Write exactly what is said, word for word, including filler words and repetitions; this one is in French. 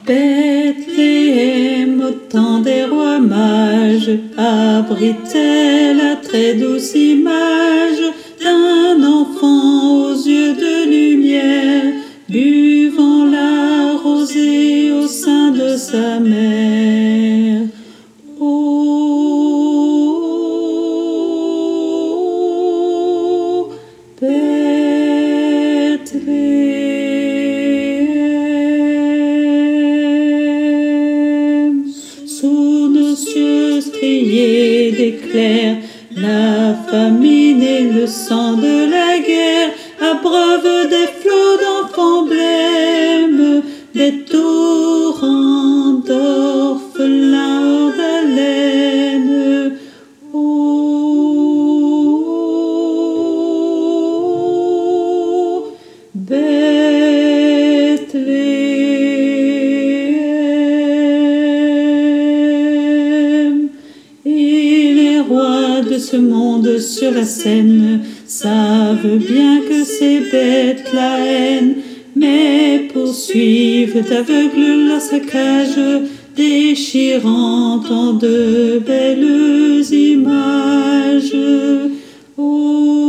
Bethléem, au temps des rois mages, abritait la très douce image d'un enfant aux yeux de lumière, buvant la rosée au sein de sa mère. Ô Bethléem, sous nos cieux striés d'éclairs, la famine et le sang de la guerre abreuvent des flots d'enfants blêmes, des torrents d'orphelins hors d'haleine. Ô Bethléem, et les rois de ce monde sur la scène savent bien que c'est bête la haine, mais poursuivent aveugles leur saccage, déchirant tant de belles images. Ô